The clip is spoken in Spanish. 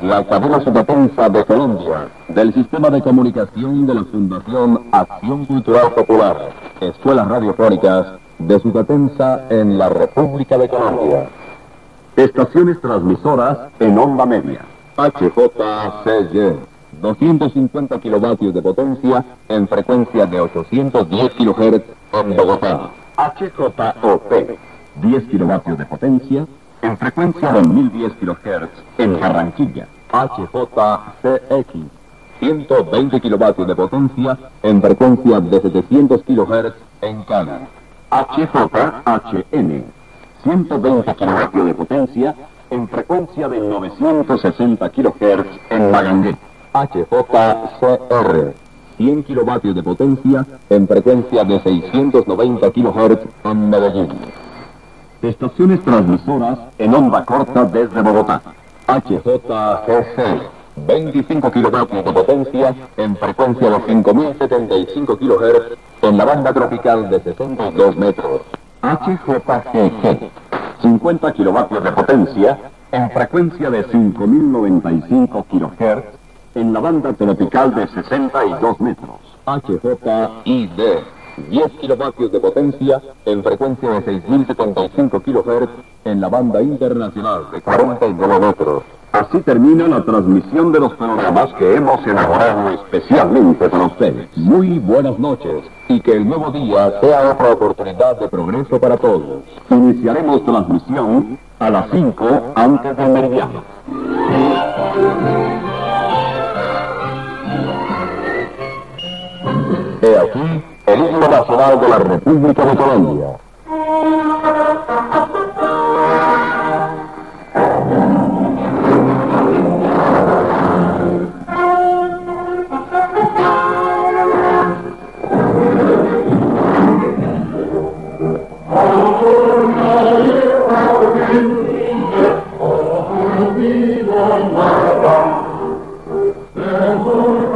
la cadena Sutatensa de Colombia, del Sistema de Comunicación de la Fundación Acción Cultural Popular, Escuelas Radiofónicas de Sutatensa en la República de Colombia. Estaciones transmisoras en onda media. HJCY, 250 kilovatios de potencia en frecuencia de 810 kHz en Bogotá. HJOP, 10 kilovatios de potencia en frecuencia de 1010 kHz en Barranquilla. HJCX, 120 kilovatios de potencia en frecuencia de 700 kHz en Cali. HJHN, 120 kilovatios de potencia en frecuencia de 960 kHz en Magangué. HJCR, 100 kilovatios de potencia en frecuencia de 690 kHz en Medellín. Estaciones transmisoras en onda corta desde Bogotá. HJGC, 25 kilovatios de potencia en frecuencia de 5075 kHz en la banda tropical de 62 metros. HJGG, 50 kilovatios de potencia en frecuencia de 5095 kHz en la banda tropical de 62 metros. HJID, 10 kilovatios de potencia en frecuencia de 6075 kHz en la banda internacional de 49 metros. Así termina la transmisión de los programas que hemos elaborado especialmente para ustedes. Muy buenas noches y que el nuevo día sea otra oportunidad de progreso para todos. Iniciaremos transmisión a las 5 antes del meridiano. He aquí el himno nacional de la República de Colombia.